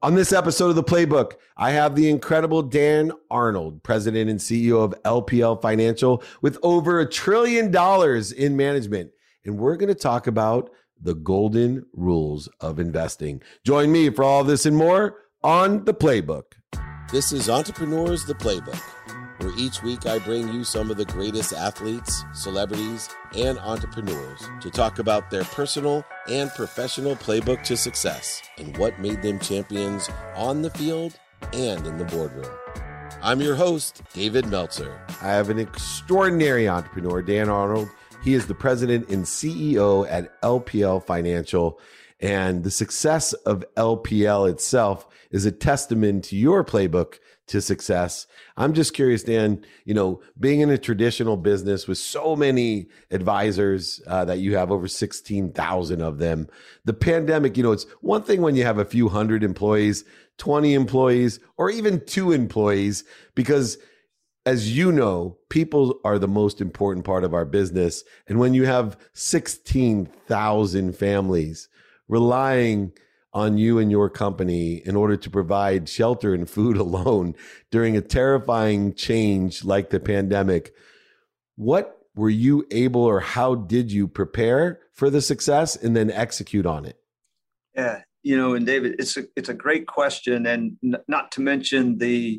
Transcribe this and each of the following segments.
On this episode of The Playbook, I have the incredible Dan Arnold, President and CEO of LPL Financial, with over $1 trillion in management. And we're going to talk about the golden rules of investing. Join me for all this and more on The Playbook. This is Entrepreneurs The Playbook, where each week I bring you some of the greatest athletes, celebrities, and entrepreneurs to talk about their personal and professional playbook to success and what made them champions on the field and in the boardroom. I'm your host, David Meltzer. I have an extraordinary entrepreneur, Dan Arnold. He is the president and CEO at LPL Financial, and the success of LPL itself is a testament to your playbook to success. I'm just curious, Dan, being in a traditional business with so many advisors that you have, over 16,000 of them, the pandemic, it's one thing when you have a few hundred employees, 20 employees, or even 2 employees, because as you know, people are the most important part of our business. And when you have 16,000 families relying on you and your company in order to provide shelter and food alone during a terrifying change like the pandemic, what were you able, or how did you prepare for the success and then execute on it? Yeah, and David, it's a great question, and not to mention the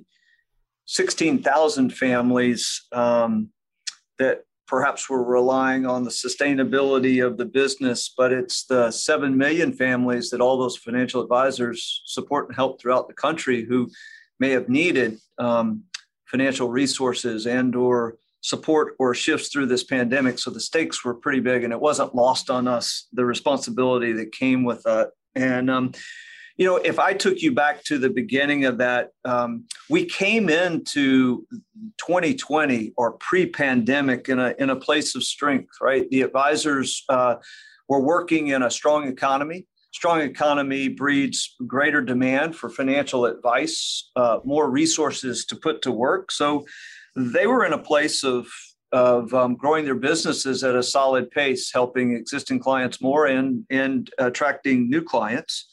16,000 families that perhaps we're relying on the sustainability of the business, but it's the 7 million families that all those financial advisors support and help throughout the country who may have needed financial resources and or support or shifts through this pandemic. So the stakes were pretty big, and it wasn't lost on us, the responsibility that came with that. And if I took you back to the beginning of that, we came into 2020 or pre-pandemic in a place of strength, right? The advisors were working in a strong economy. Strong economy breeds greater demand for financial advice, more resources to put to work. So they were in a place of growing their businesses at a solid pace, helping existing clients more and attracting new clients.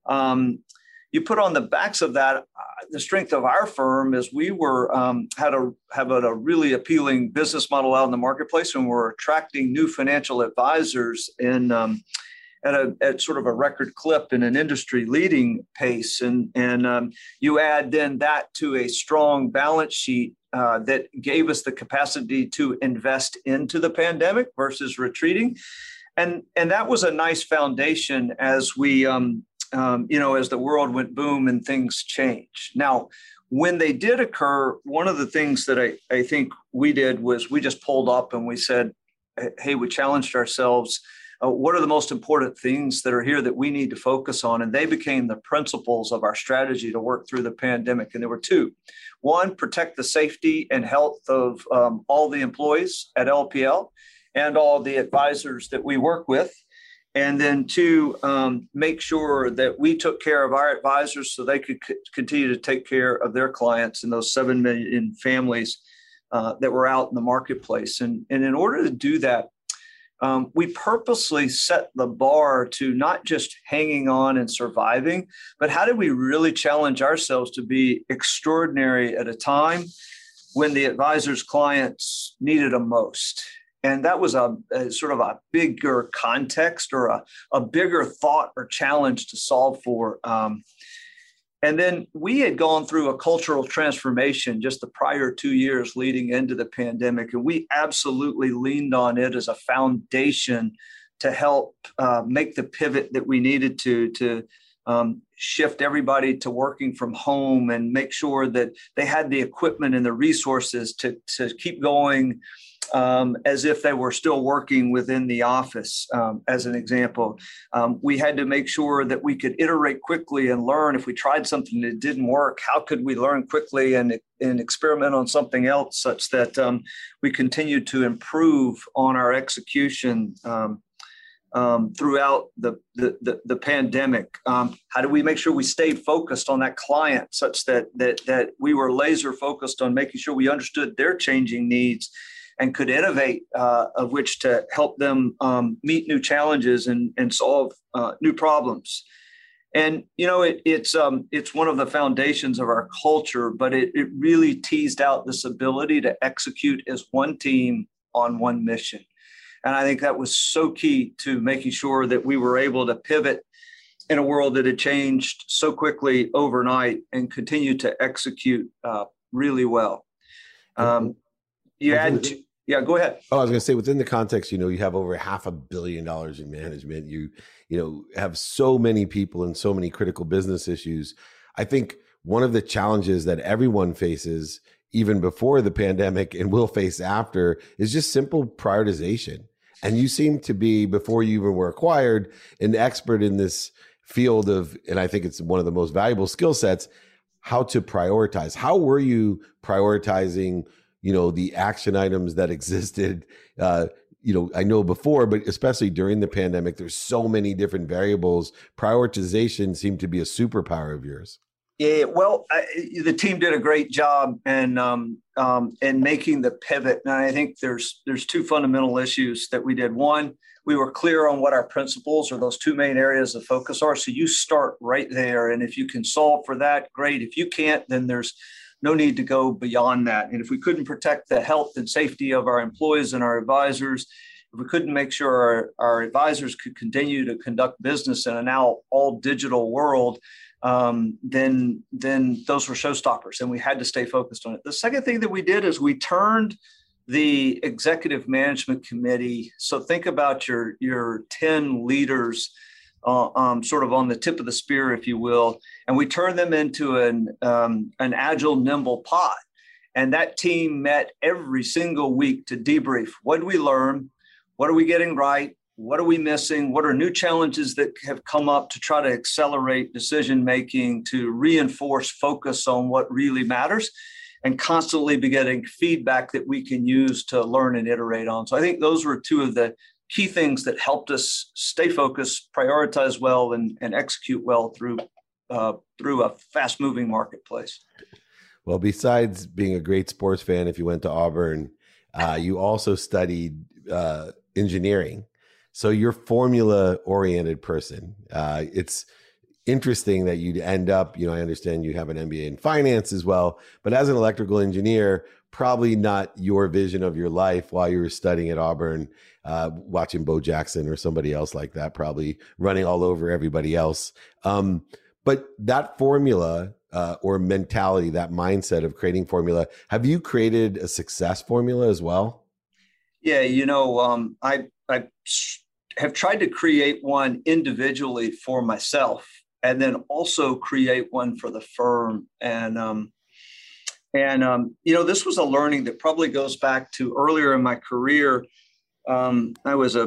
You put on the backs of that, the strength of our firm is we were had a really appealing business model out in the marketplace, and we're attracting new financial advisors at sort of a record clip in an industry leading pace. And you add then that to a strong balance sheet that gave us the capacity to invest into the pandemic versus retreating. And that was a nice foundation as we as the world went boom and things changed. Now, when they did occur, one of the things that I think we did was we just pulled up and we said, hey, we challenged ourselves. What are the most important things that are here that we need to focus on? And they became the principles of our strategy to work through the pandemic. And there were 2. One, protect the safety and health of all the employees at LPL and all the advisors that we work with. And then 2, make sure that we took care of our advisors so they could continue to take care of their clients and those 7 million families that were out in the marketplace. And in order to do that, we purposely set the bar to not just hanging on and surviving, but how did we really challenge ourselves to be extraordinary at a time when the advisors' clients needed them most? And that was a sort of a bigger context or a bigger thought or challenge to solve for. And then we had gone through a cultural transformation just the prior 2 years leading into the pandemic. And we absolutely leaned on it as a foundation to help make the pivot that we needed to shift everybody to working from home and make sure that they had the equipment and the resources to keep going as if they were still working within the office, as an example. We had to make sure that we could iterate quickly and learn. If we tried something that didn't work, how could we learn quickly and experiment on something else such that we continued to improve on our execution throughout the pandemic? How do we make sure we stayed focused on that client such that we were laser focused on making sure we understood their changing needs and could innovate of which to help them meet new challenges and solve new problems? And it's one of the foundations of our culture, but it really teased out this ability to execute as one team on one mission. And I think that was so key to making sure that we were able to pivot in a world that had changed so quickly overnight and continue to execute really well. Yeah, go ahead. Oh, I was going to say, within the context, you have over $500 million in management. You have so many people and so many critical business issues. I think one of the challenges that everyone faces, even before the pandemic and will face after, is just simple prioritization. And you seem to be, before you even were acquired, an expert in this field of, and I think it's one of the most valuable skill sets, how to prioritize. How were you prioritizing, the action items that existed, I know before, but especially during the pandemic, there's so many different variables. Prioritization seemed to be a superpower of yours. Yeah, well, the team did a great job in making the pivot. And I think there's two fundamental issues that we did. One, we were clear on what our principles or those two main areas of focus are. So you start right there. And if you can solve for that, great. If you can't, then there's no need to go beyond that. And if we couldn't protect the health and safety of our employees and our advisors, if we couldn't make sure our advisors could continue to conduct business in a now all digital world, then those were showstoppers, and we had to stay focused on it. The second thing that we did is we turned the executive management committee. So think about your 10 leaders, sort of on the tip of the spear, if you will, and we turned them into an agile, nimble pod. And that team met every single week to debrief. What did we learn? What are we getting right? What are we missing? What are new challenges that have come up to try to accelerate decision-making, to reinforce focus on what really matters, and constantly be getting feedback that we can use to learn and iterate on. So I think those were two of the key things that helped us stay focused, prioritize well, and execute well through a fast-moving marketplace. Well, besides being a great sports fan, if you went to Auburn, you also studied engineering. So you're formula-oriented person. It's interesting that you'd end up, I understand you have an MBA in finance as well, but as an electrical engineer, probably not your vision of your life while you were studying at Auburn, watching Bo Jackson or somebody else like that, probably running all over everybody else. But that formula or mentality, that mindset of creating formula, have you created a success formula as well? Yeah, I have tried to create one individually for myself, and then also create one for the firm. And this was a learning that probably goes back to earlier in my career. I was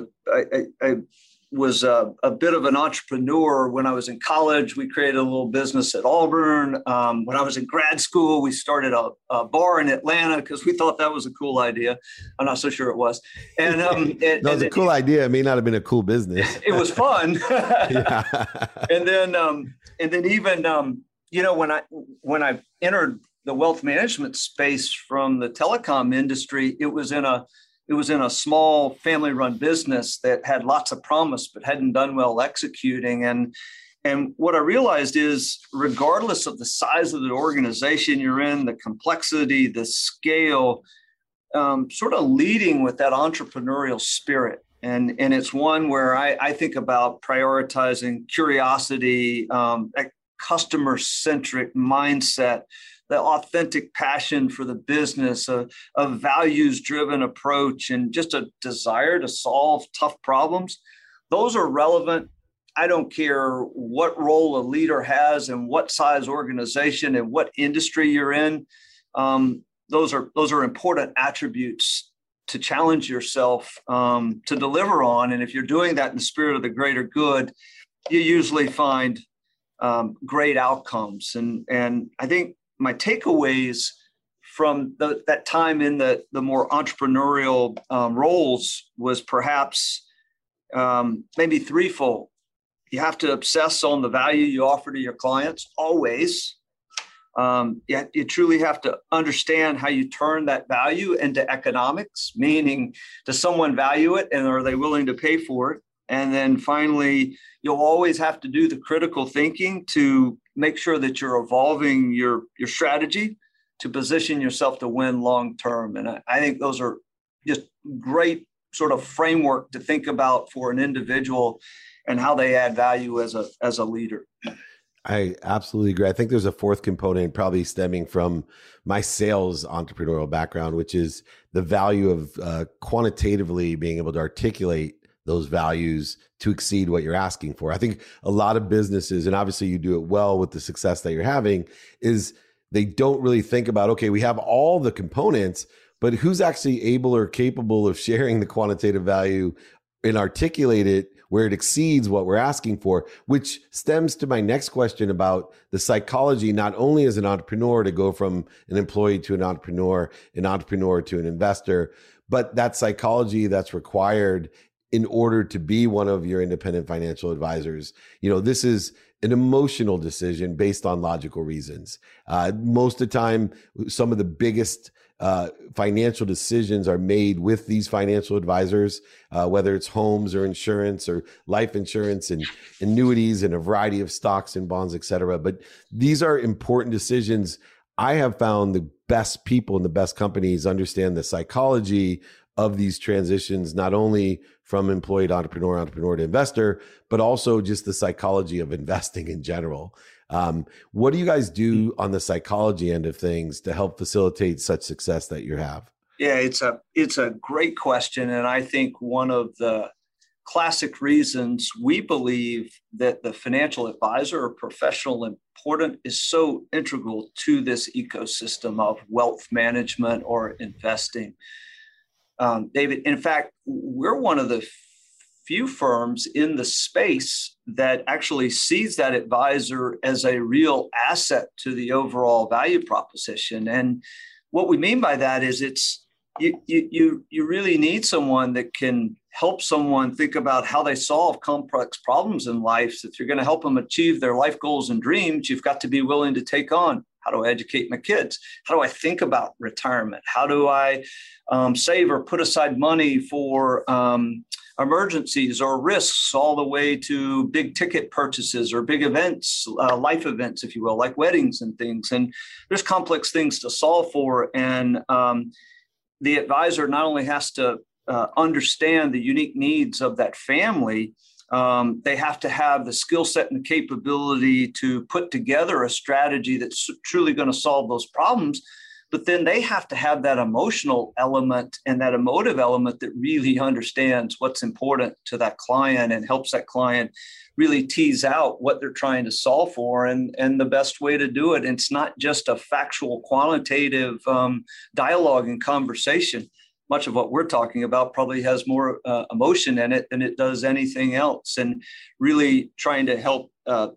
a bit of an entrepreneur when I was in college. We created a little business at Auburn. When I was in grad school, we started a bar in Atlanta because we thought that was a cool idea. I'm not so sure it was. And it was a cool idea. It may not have been a cool business. It was fun. And then even when I entered the wealth management space from the telecom industry, it was in a small family-run business that had lots of promise but hadn't done well executing. And what I realized is, regardless of the size of the organization you're in, the complexity, the scale, sort of leading with that entrepreneurial spirit. And it's one where I think about prioritizing curiosity, a customer-centric mindset, the authentic passion for the business, a values-driven approach, and just a desire to solve tough problems. Those are relevant. I don't care what role a leader has and what size organization and what industry you're in. Those are important attributes to challenge yourself to deliver on. And if you're doing that in the spirit of the greater good, you usually find great outcomes. And I think my takeaways from that time in the more entrepreneurial roles was perhaps maybe threefold. You have to obsess on the value you offer to your clients always. You truly have to understand how you turn that value into economics, meaning, does someone value it and are they willing to pay for it? And then finally, you'll always have to do the critical thinking to make sure that you're evolving your strategy to position yourself to win long term. And I think those are just great sort of framework to think about for an individual and how they add value as a leader. I absolutely agree. I think there's a fourth component probably stemming from my sales entrepreneurial background, which is the value of quantitatively being able to articulate those values to exceed what you're asking for. I think a lot of businesses, and obviously you do it well with the success that you're having, is they don't really think about, okay, we have all the components, but who's actually able or capable of sharing the quantitative value and articulate it where it exceeds what we're asking for, which stems to my next question about the psychology, not only as an entrepreneur to go from an employee to an entrepreneur to an investor, but that psychology that's required in order to be one of your independent financial advisors. This is an emotional decision based on logical reasons. Most of the time, some of the biggest financial decisions are made with these financial advisors, whether it's homes or insurance or life insurance and annuities and a variety of stocks and bonds, et cetera. But these are important decisions. I have found the best people and the best companies understand the psychology of these transitions, not only from employee to entrepreneur to investor, but also just the psychology of investing in general. What do you guys do on the psychology end of things to help facilitate such success that you have? Yeah, it's a great question. And I think one of the classic reasons we believe that the financial advisor or professional important is so integral to this ecosystem of wealth management or investing. David, in fact, we're one of the few firms in the space that actually sees that advisor as a real asset to the overall value proposition. And what we mean by that is you really need someone that can help someone think about how they solve complex problems in life. If you're going to help them achieve their life goals and dreams, you've got to be willing to take on, how do I educate my kids? How do I think about retirement? How do I save or put aside money for emergencies or risks, all the way to big ticket purchases or big events, life events, if you will, like weddings and things. And there's complex things to solve for. And the advisor not only has to understand the unique needs of that family, they have to have the skill set and the capability to put together a strategy that's truly going to solve those problems. But then they have to have that emotional element and that emotive element that really understands what's important to that client and helps that client really tease out what they're trying to solve for and the best way to do it. And it's not just a factual, quantitative dialogue and conversation. Much of what we're talking about probably has more emotion in it than it does anything else. And really trying to help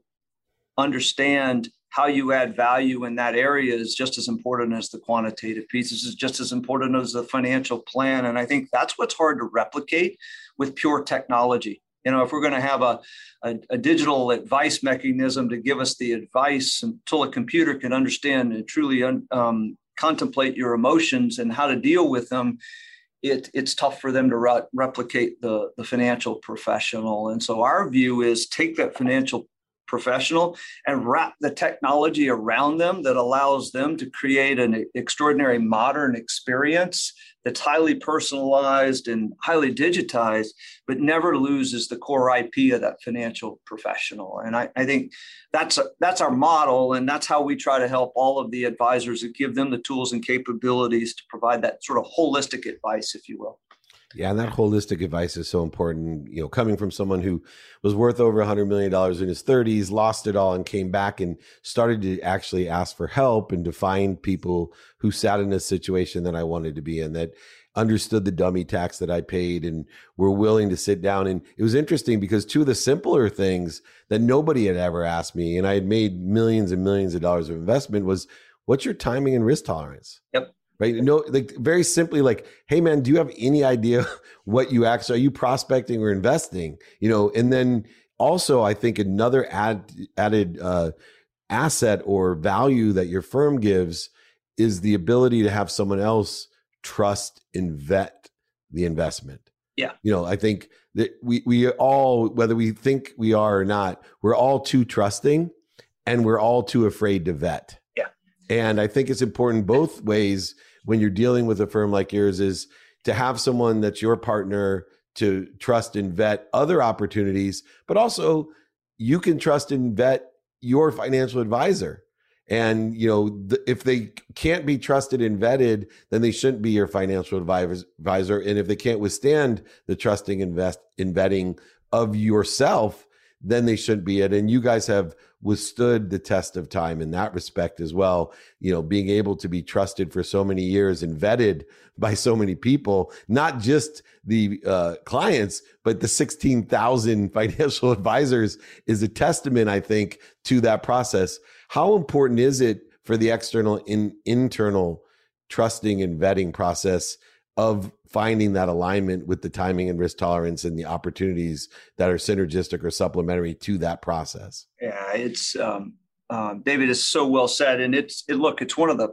understand how you add value in that area is just as important as the quantitative pieces, is just as important as the financial plan. And I think that's what's hard to replicate with pure technology. If we're going to have a digital advice mechanism to give us the advice until a computer can understand and truly contemplate your emotions and how to deal with them, it's tough for them to replicate the financial professional. And so our view is take that financial professional and wrap the technology around them that allows them to create an extraordinary modern experience that's highly personalized and highly digitized, but never loses the core IP of that financial professional. And I think that's our model, and that's how we try to help all of the advisors and give them the tools and capabilities to provide that sort of holistic advice, if you will. Yeah, and that holistic advice is so important. Coming from someone who was worth over $100 million in his 30s, lost it all, and came back and started to actually ask for help and to find people who sat in a situation that I wanted to be in, that understood the dummy tax that I paid and were willing to sit down. And it was interesting because two of the simpler things that nobody had ever asked me, and I had made millions and millions of dollars of investment, was, what's your timing and risk tolerance? Yep. Right. Like very simply, like, hey man, do you have any idea what you actually, are you prospecting or investing? And then also I think another added asset or value that your firm gives is the ability to have someone else trust and vet the investment. Yeah. I think that we all, whether we think we are or not, we're all too trusting and we're all too afraid to vet. Yeah. And I think it's important both ways when you're dealing with a firm like yours is to have someone that's your partner to trust and vet other opportunities, but also you can trust and vet your financial advisor. And, if they can't be trusted and vetted, then they shouldn't be your financial advisor. And if they can't withstand the trusting and vetting of yourself, then they shouldn't be it. And you guys have withstood the test of time in that respect as well. Being able to be trusted for so many years and vetted by so many people, not just the clients, but the 16,000 financial advisors is a testament, I think, to that process. How important is it for the external and internal trusting and vetting process of finding that alignment with the timing and risk tolerance and the opportunities that are synergistic or supplementary to that process? Yeah, it's David is so well said, and it's one of the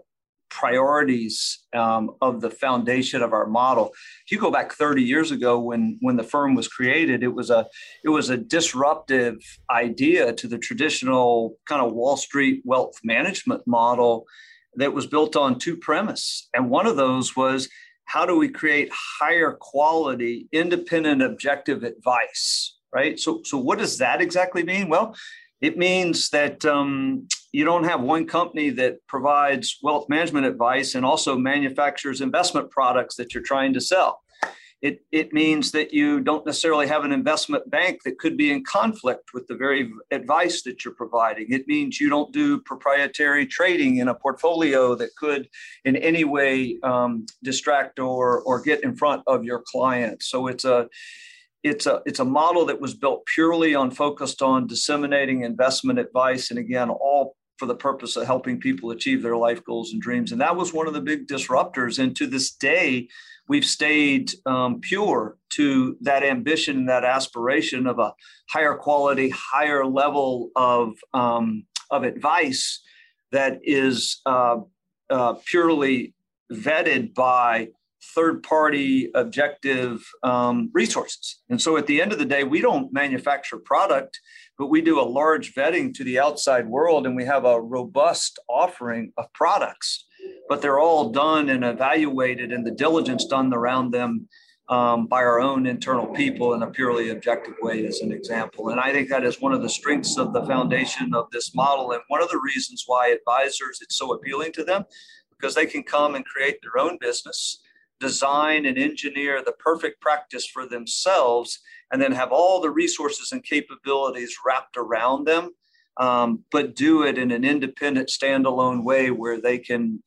priorities of the foundation of our model. If you go back 30 years ago when the firm was created, it was a disruptive idea to the traditional kind of Wall Street wealth management model that was built on two premises. And one of those was, how do we create higher quality, independent, objective advice, right? So what does that exactly mean? Well, it means that you don't have one company that provides wealth management advice and also manufactures investment products that you're trying to sell. It means that you don't necessarily have an investment bank that could be in conflict with the very advice that you're providing. It means you don't do proprietary trading in a portfolio that could in any way distract or get in front of your clients. So it's a model that was built purely focused on disseminating investment advice, and again, all for the purpose of helping people achieve their life goals and dreams. And that was one of the big disruptors. And to this day, we've stayed pure to that ambition and that aspiration of a higher quality, higher level of advice that is purely vetted by third-party objective resources. And so at the end of the day, we don't manufacture product, but we do a large vetting to the outside world, and we have a robust offering of products. But they're all done and evaluated, and the diligence done around them by our own internal people in a purely objective way, as an example. And I think that is one of the strengths of the foundation of this model, and one of the reasons why advisors, it's so appealing to them, because they can come and create their own business, design and engineer the perfect practice for themselves, and then have all the resources and capabilities wrapped around them, but do it in an independent, standalone way where they can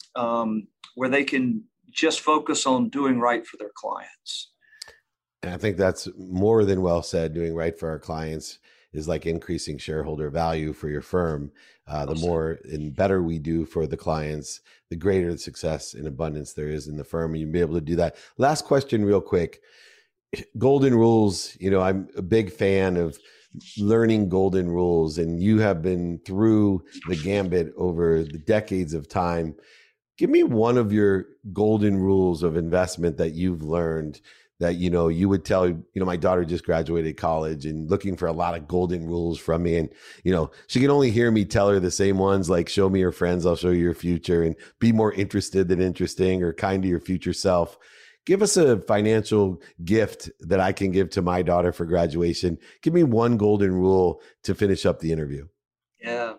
just focus on doing right for their clients. And I think that's more than well said. Doing right for our clients is like increasing shareholder value for your firm. The more and better we do for the clients, the greater the success and abundance there is in the firm. And you'll be able to do that. Last question real quick. Golden rules. I'm a big fan of learning golden rules, and you have been through the gambit over the decades of time. Give me one of your golden rules of investment that you've learned that, you would tell, my daughter just graduated college and looking for a lot of golden rules from me. And, she can only hear me tell her the same ones, like show me your friends, I'll show you your future, and be more interested than interesting, or kind to your future self. Give us a financial gift that I can give to my daughter for graduation. Give me one golden rule to finish up the interview. Yeah.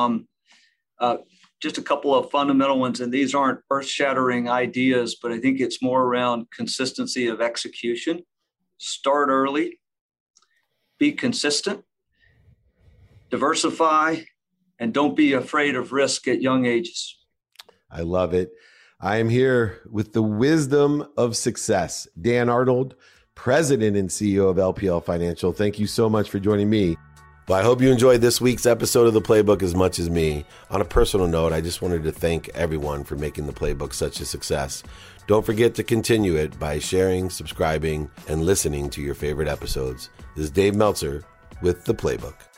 Just a couple of fundamental ones, and these aren't earth-shattering ideas, but I think it's more around consistency of execution. Start early, be consistent, diversify, and don't be afraid of risk at young ages. I love it. I am here with the wisdom of success. Dan Arnold, President and CEO of LPL Financial. Thank you so much for joining me. Well, I hope you enjoyed this week's episode of The Playbook as much as me. On a personal note, I just wanted to thank everyone for making The Playbook such a success. Don't forget to continue it by sharing, subscribing, and listening to your favorite episodes. This is Dave Meltzer with The Playbook.